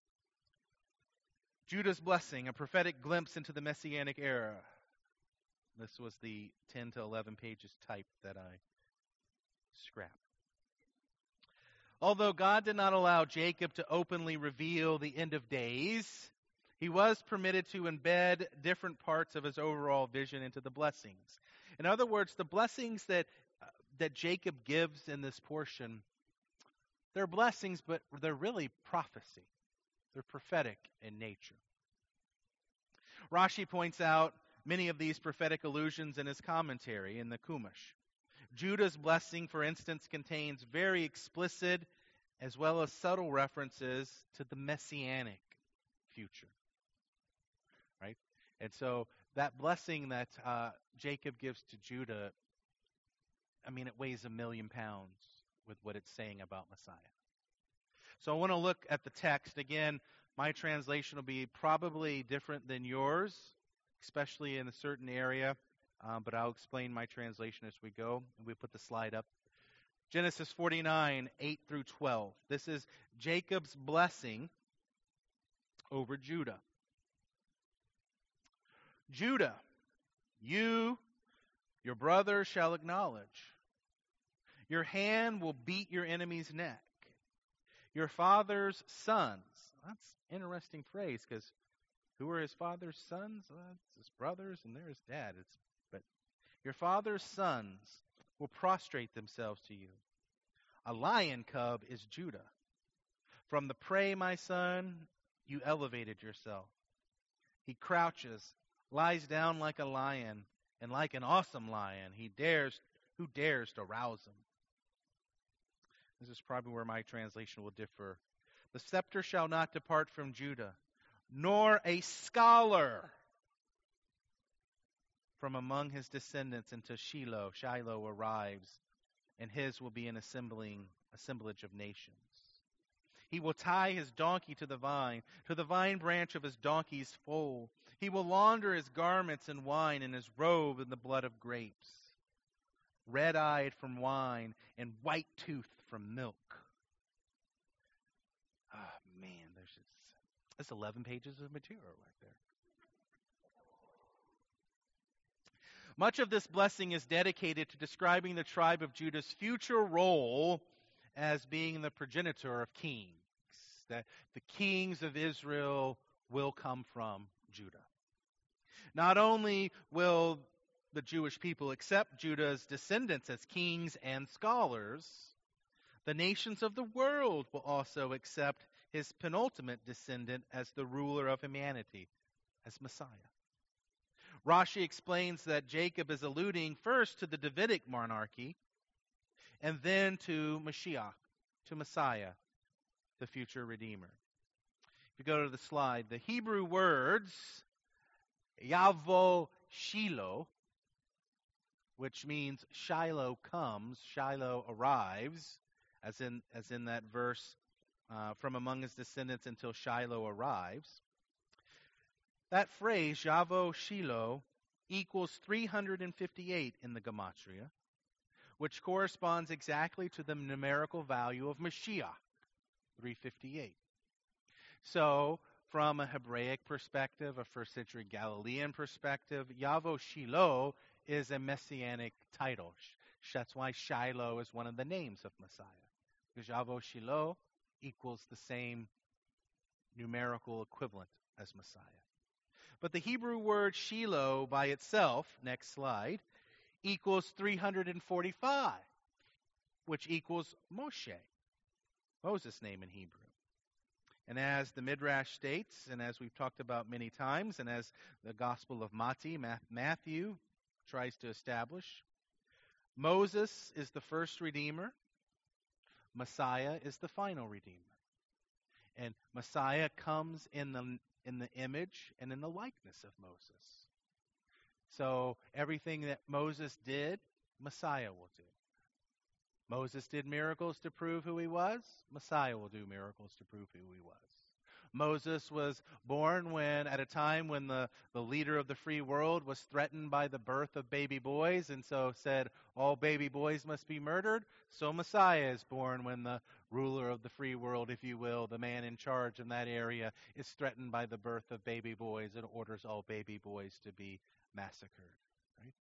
Judah's blessing, a prophetic glimpse into the Messianic era. This was the 10 to 11 pages type that I scrapped. Although God did not allow Jacob to openly reveal the end of days, he was permitted to embed different parts of his overall vision into the blessings. In other words, the blessings that Jacob gives in this portion, they're blessings, but they're really prophecy. They're prophetic in nature. Rashi points out many of these prophetic allusions in his commentary in the Chumash. Judah's blessing, for instance, contains very explicit as well as subtle references to the messianic future. Right? And so that blessing that Jacob gives to Judah, it weighs 1,000,000 pounds with what it's saying about Messiah. So I want to look at the text. Again, my translation will be probably different than yours, especially in a certain area, but I'll explain my translation as we go. We put the slide up. Genesis 49, 8 through 12. This is Jacob's blessing over Judah. Judah, you, your brother, shall acknowledge. Your hand will beat your enemy's neck. Your father's sons. That's an interesting phrase, because who are his father's sons? It's his brothers, and they're his dad. But your father's sons will prostrate themselves to you. A lion cub is Judah. From the prey, my son, you elevated yourself. He crouches, lies down like a lion, and like an awesome lion, who dares to rouse him? This is probably where my translation will differ. The scepter shall not depart from Judah, nor a scholar from among his descendants until Shiloh arrives, and his will be an assemblage of nations. He will tie his donkey to the vine branch of his donkey's foal. He will launder his garments in wine and his robe in the blood of grapes, red-eyed from wine and white-toothed from milk. Oh, man, that's 11 pages of material right there. Much of this blessing is dedicated to describing the tribe of Judah's future role as being the progenitor of kings. That the kings of Israel will come from Judah. Not only will the Jewish people accept Judah's descendants as kings and scholars, the nations of the world will also accept his penultimate descendant as the ruler of humanity, as Messiah. Rashi explains that Jacob is alluding first to the Davidic monarchy and then to Mashiach, to Messiah, the future Redeemer. If you go to the slide, the Hebrew words Yavo Shiloh, which means Shiloh comes, Shiloh arrives, as in that verse, from among his descendants until Shiloh arrives. That phrase, Yavo Shiloh, equals 358 in the Gematria, which corresponds exactly to the numerical value of Mashiach, 358. So, from a Hebraic perspective, a first century Galilean perspective, Yavo Shiloh is a messianic title. That's why Shiloh is one of the names of Messiah, because Yavo Shiloh equals the same numerical equivalent as Messiah. But the Hebrew word Shiloh by itself, next slide, equals 345, which equals Moshe, Moses' name in Hebrew. And as the Midrash states, and as we've talked about many times, and as the Gospel of Matthew tries to establish, Moses is the first Redeemer. Messiah is the final Redeemer. And Messiah comes in the image and in the likeness of Moses. So everything that Moses did, Messiah will do. Moses did miracles to prove who he was. Messiah will do miracles to prove who he was. Moses was born at a time when the leader of the free world was threatened by the birth of baby boys, and so said, all baby boys must be murdered. So Messiah is born when the ruler of the free world, if you will, the man in charge in that area, is threatened by the birth of baby boys and orders all baby boys to be massacred. Right?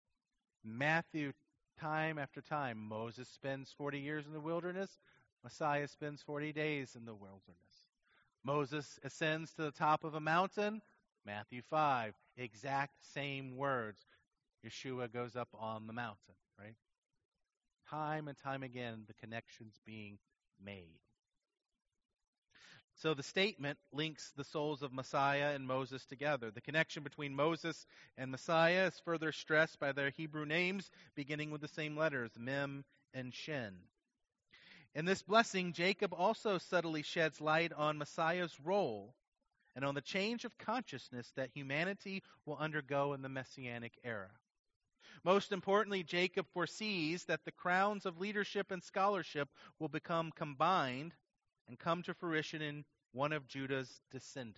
Matthew, time after time, Moses spends 40 years in the wilderness. Messiah spends 40 days in the wilderness. Moses ascends to the top of a mountain. Matthew 5, exact same words. Yeshua goes up on the mountain, right? Time and time again, the connection's being made. So the statement links the souls of Messiah and Moses together. The connection between Moses and Messiah is further stressed by their Hebrew names, beginning with the same letters, Mem and Shin. In this blessing, Jacob also subtly sheds light on Messiah's role and on the change of consciousness that humanity will undergo in the Messianic era. Most importantly, Jacob foresees that the crowns of leadership and scholarship will become combined and come to fruition in one of Judah's descendants.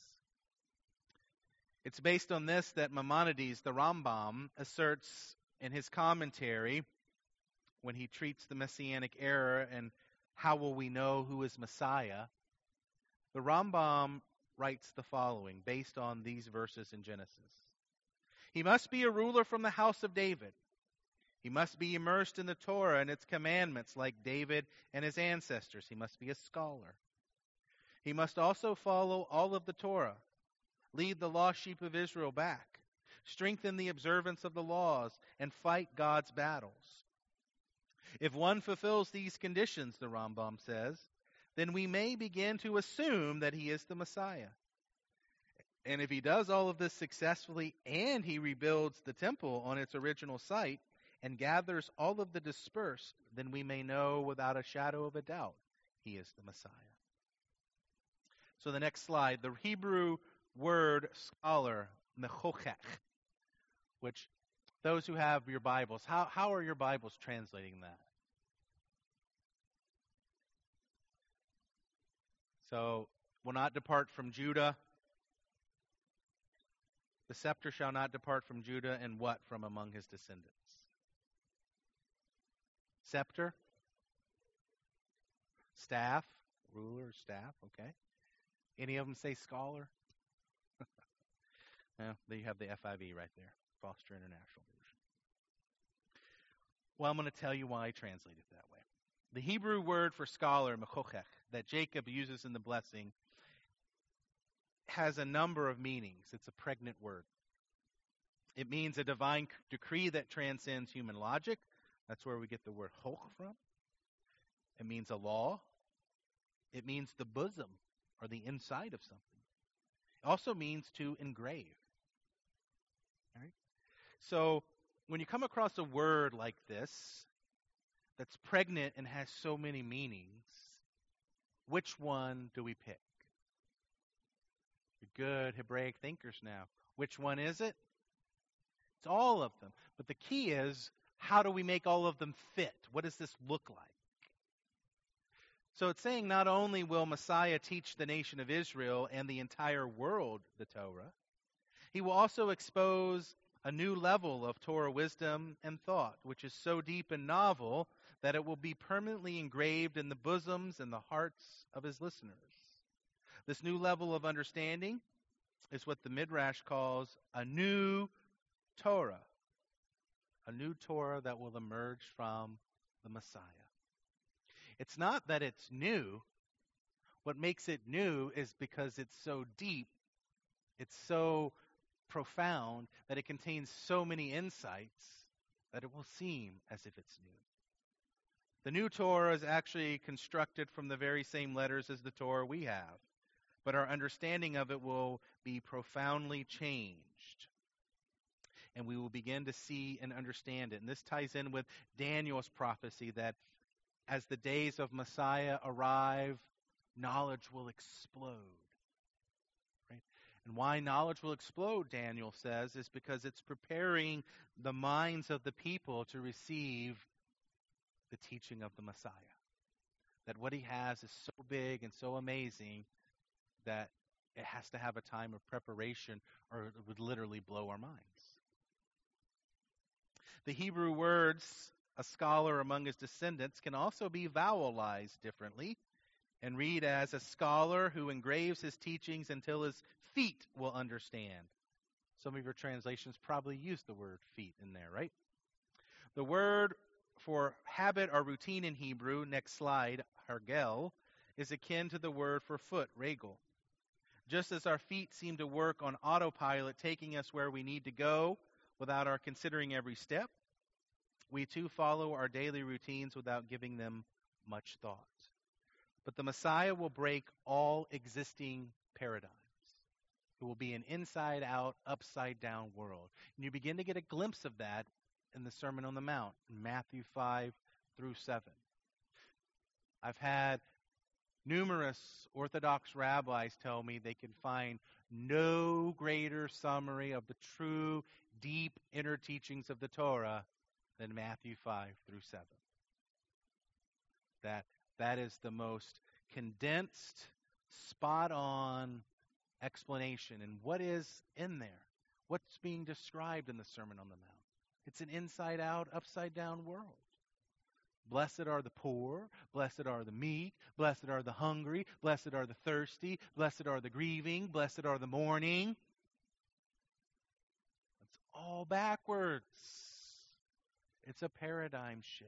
It's based on this that Maimonides, the Rambam, asserts in his commentary when he treats the Messianic era and how will we know who is Messiah. The Rambam writes the following based on these verses in Genesis. He must be a ruler from the house of David. He must be immersed in the Torah and its commandments like David and his ancestors. He must be a scholar. He must also follow all of the Torah, lead the lost sheep of Israel back, strengthen the observance of the laws, and fight God's battles. If one fulfills these conditions, the Rambam says, then we may begin to assume that he is the Messiah. And if he does all of this successfully and he rebuilds the temple on its original site and gathers all of the dispersed, then we may know without a shadow of a doubt he is the Messiah. So the next slide, the Hebrew word scholar, mechochech, which those who have your Bibles, how are your Bibles translating that? So, will not depart from Judah. The scepter shall not depart from Judah, and what from among his descendants? Scepter? Staff? Ruler, staff, okay. Any of them say scholar? No, there you have the FIV right there, Foster International Version. Well, I'm going to tell you why I translate it that way. The Hebrew word for scholar, mechochech, that Jacob uses in the blessing, has a number of meanings. It's a pregnant word. It means a divine decree that transcends human logic. That's where we get the word hoch from. It means a law. It means the bosom or the inside of something. It also means to engrave. All right? So when you come across a word like this that's pregnant and has so many meanings, which one do we pick? You're good Hebraic thinkers now. Which one is it? It's all of them. But the key is, how do we make all of them fit? What does this look like? So it's saying not only will Messiah teach the nation of Israel and the entire world the Torah, he will also expose a new level of Torah wisdom and thought, which is so deep and novel that it will be permanently engraved in the bosoms and the hearts of his listeners. This new level of understanding is what the Midrash calls a new Torah that will emerge from the Messiah. It's not that it's new. What makes it new is because it's so deep, it's so profound, that it contains so many insights that it will seem as if it's new. The new Torah is actually constructed from the very same letters as the Torah we have, but our understanding of it will be profoundly changed. And we will begin to see and understand it. And this ties in with Daniel's prophecy that as the days of Messiah arrive, knowledge will explode. Right? And why knowledge will explode, Daniel says, is because it's preparing the minds of the people to receive the teaching of the Messiah. That what he has is so big and so amazing that it has to have a time of preparation or it would literally blow our minds. The Hebrew words, a scholar among his descendants, can also be vowelized differently and read as a scholar who engraves his teachings until his feet will understand. Some of your translations probably use the word feet in there, right? The word for habit or routine in Hebrew, next slide, hargel, is akin to the word for foot, regel. Just as our feet seem to work on autopilot, taking us where we need to go without our considering every step, we too follow our daily routines without giving them much thought. But the Messiah will break all existing paradigms. It will be an inside-out, upside-down world. And you begin to get a glimpse of that in the Sermon on the Mount, in Matthew 5 through 7. I've had numerous Orthodox rabbis tell me they can find no greater summary of the true, deep inner teachings of the Torah than Matthew 5 through 7. That is the most condensed, spot-on explanation. And what is in there? What's being described in the Sermon on the Mount? It's an inside-out, upside-down world. Blessed are the poor, blessed are the meek, blessed are the hungry, blessed are the thirsty, blessed are the grieving, blessed are the mourning. It's all backwards. It's a paradigm shift.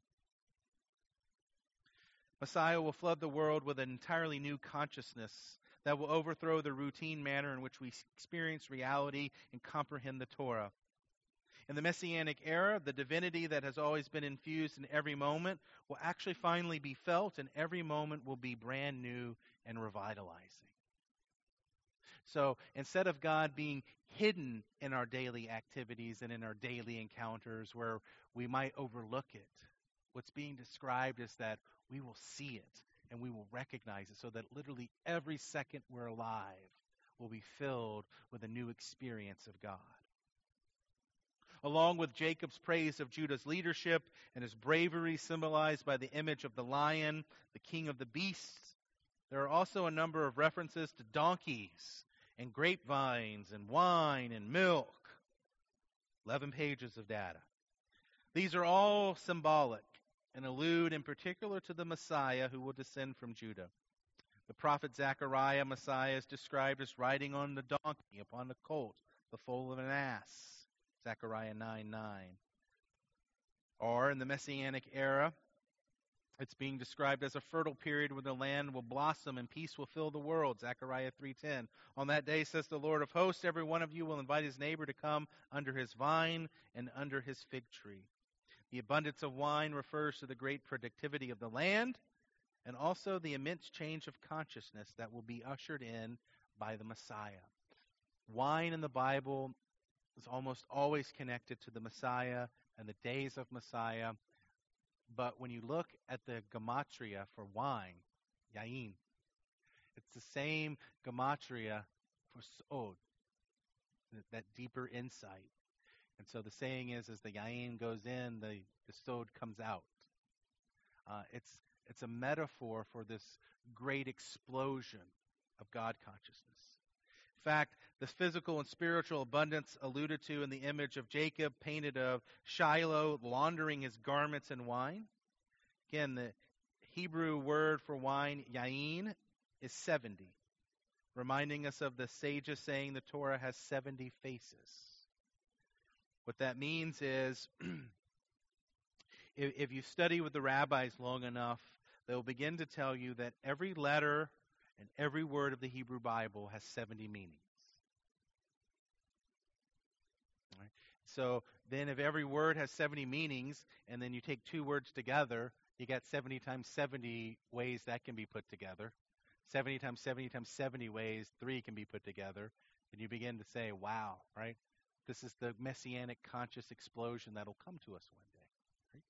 Messiah will flood the world with an entirely new consciousness that will overthrow the routine manner in which we experience reality and comprehend the Torah. In the Messianic era, the divinity that has always been infused in every moment will actually finally be felt, and every moment will be brand new and revitalizing. So instead of God being hidden in our daily activities and in our daily encounters where we might overlook it, what's being described is that we will see it and we will recognize it, so that literally every second we're alive will be filled with a new experience of God. Along with Jacob's praise of Judah's leadership and his bravery symbolized by the image of the lion, the king of the beasts, there are also a number of references to donkeys and grapevines and wine and milk. 11 pages of data. These are all symbolic and allude in particular to the Messiah who will descend from Judah. The prophet Zechariah, Messiah, is described as riding on the donkey upon the colt, the foal of an ass. Zechariah 9:9. Or in the Messianic era, it's being described as a fertile period where the land will blossom and peace will fill the world. Zechariah 3:10. On that day, says the Lord of hosts, every one of you will invite his neighbor to come under his vine and under his fig tree. The abundance of wine refers to the great productivity of the land and also the immense change of consciousness that will be ushered in by the Messiah. Wine in the Bible is almost always connected to the Messiah and the days of Messiah. But when you look at the gematria for wine, yain, it's the same gematria for sod, that deeper insight. And so the saying is, as the yain goes in, the sod comes out. It's a metaphor for this great explosion of God consciousness. In fact, the physical and spiritual abundance alluded to in the image of Jacob, painted of Shiloh laundering his garments in wine. Again, the Hebrew word for wine, yain, is 70, reminding us of the sages saying the Torah has 70 faces. What that means is, if you study with the rabbis long enough, they'll begin to tell you that every letter and every word of the Hebrew Bible has 70 meanings. Right? So then if every word has 70 meanings, and then you take two words together, you got 70 times 70 ways that can be put together. 70 times 70 times 70 ways 3 can be put together. And you begin to say, wow, right? This is the messianic conscious explosion that'll come to us one day. Right?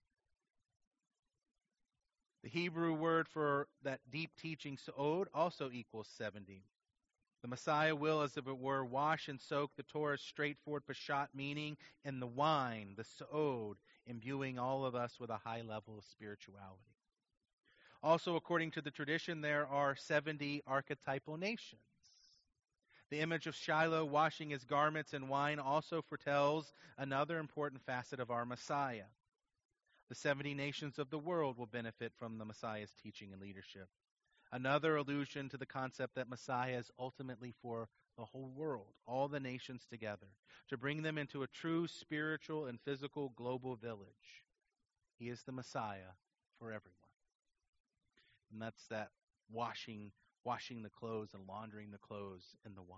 The Hebrew word for that deep teaching, sa'od, also equals 70. The Messiah will, as if it were, wash and soak the Torah's straightforward Peshat meaning in the wine, the sa'od, imbuing all of us with a high level of spirituality. Also, according to the tradition, there are 70 archetypal nations. The image of Shiloh washing his garments in wine also foretells another important facet of our Messiah. The 70 nations of the world will benefit from the Messiah's teaching and leadership. Another allusion to the concept that Messiah is ultimately for the whole world, all the nations together, to bring them into a true spiritual and physical global village. He is the Messiah for everyone. And that's that washing the clothes and laundering the clothes in the wine.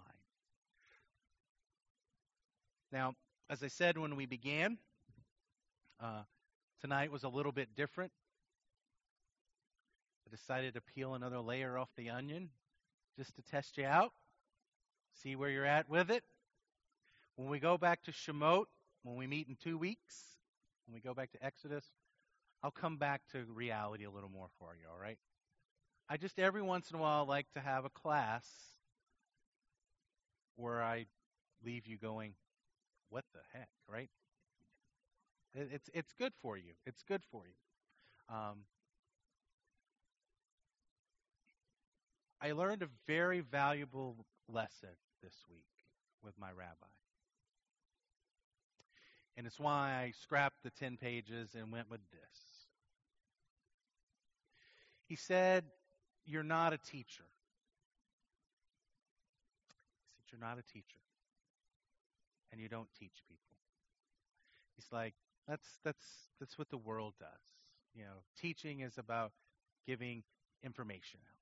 Now, as I said when we began, tonight was a little bit different. I decided to peel another layer off the onion just to test you out, see where you're at with it. When we go back to Shemot, when we meet in 2 weeks, when we go back to Exodus, I'll come back to reality a little more for you, all right? I just every once in a while like to have a class where I leave you going, what the heck, right? It's good for you. It's good for you. I learned a very valuable lesson this week with my rabbi. And it's why I scrapped the 10 pages and went with this. He said, you're not a teacher. He said, you're not a teacher. And you don't teach people. He's like, that's what the world does. You know, teaching is about giving information out.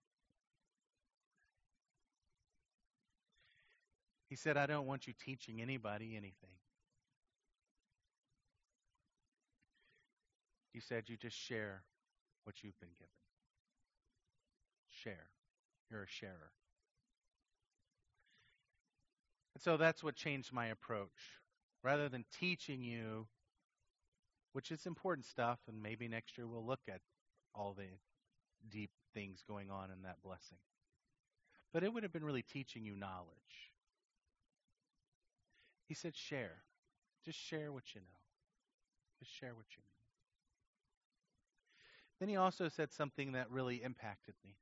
He said, I don't want you teaching anybody anything. He said, you just share what you've been given. Share. You're a sharer. And so that's what changed my approach. Rather than teaching you, which is important stuff, and maybe next year we'll look at all the deep things going on in that blessing. But it would have been really teaching you knowledge. He said, share. Just share what you know. Just share what you know. Then he also said something that really impacted me.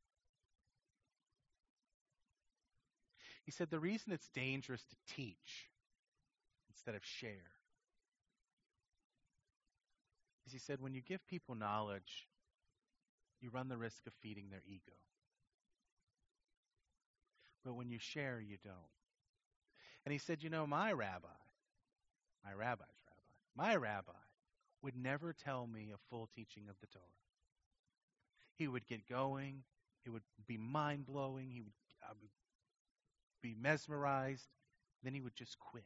He said the reason it's dangerous to teach instead of share is he said when you give people knowledge, you run the risk of feeding their ego. But when you share, you don't. And he said, you know, my rabbi's rabbi would never tell me a full teaching of the Torah. He would get going. It would be mind-blowing. He would be mesmerized. Then he would just quit.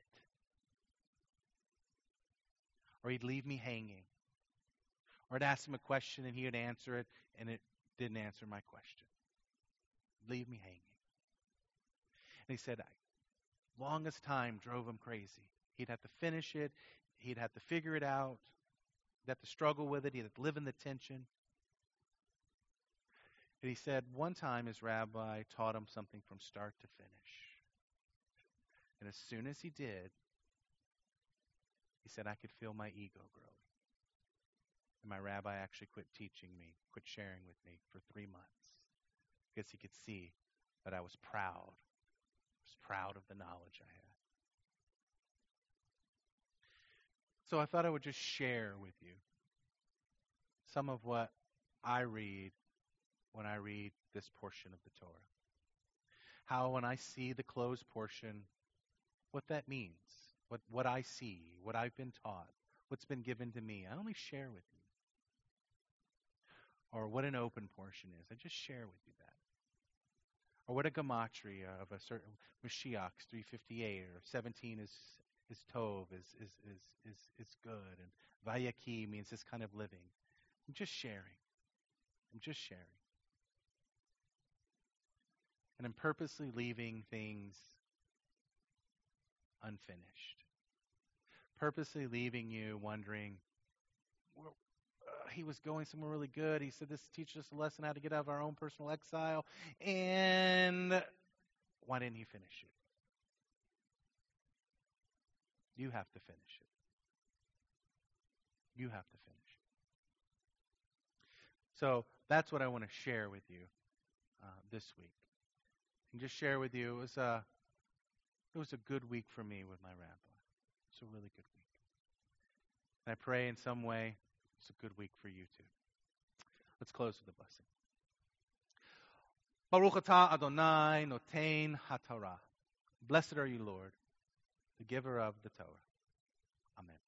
Or he'd leave me hanging. Or I'd ask him a question and he would answer it and it didn't answer my question. Leave me hanging. And he said, longest time drove him crazy. He'd have to finish it. He'd have to figure it out. He'd have to struggle with it. He'd have to live in the tension. And he said one time his rabbi taught him something from start to finish. And as soon as he did, he said, I could feel my ego growing. And my rabbi actually quit teaching me, quit sharing with me for 3 months. Because he could see that I was proud. I was proud of the knowledge I had. So I thought I would just share with you some of what I read when I read this portion of the Torah. How when I see the closed portion, what that means, what I see, what I've been taught, what's been given to me, I only share with you. Or what an open portion is, I just share with you that. Or what a gematria of a certain Mashiach's 358 or 17 is Tov, is good, and Vayaki means this kind of living. I'm just sharing. And I'm purposely leaving things unfinished. Purposely leaving you wondering, well, he was going somewhere really good. He said this teaches us a lesson how to get out of our own personal exile. And why didn't he finish it? You have to finish it. You have to finish it. So that's what I want to share with you this week. And just share with you, it was a good week for me with my rabbi. It's a really good week. And I pray in some way it's a good week for you too. Let's close with a blessing. Baruch atah Adonai noten haTorah. Blessed are you, Lord, the giver of the Torah. Amen.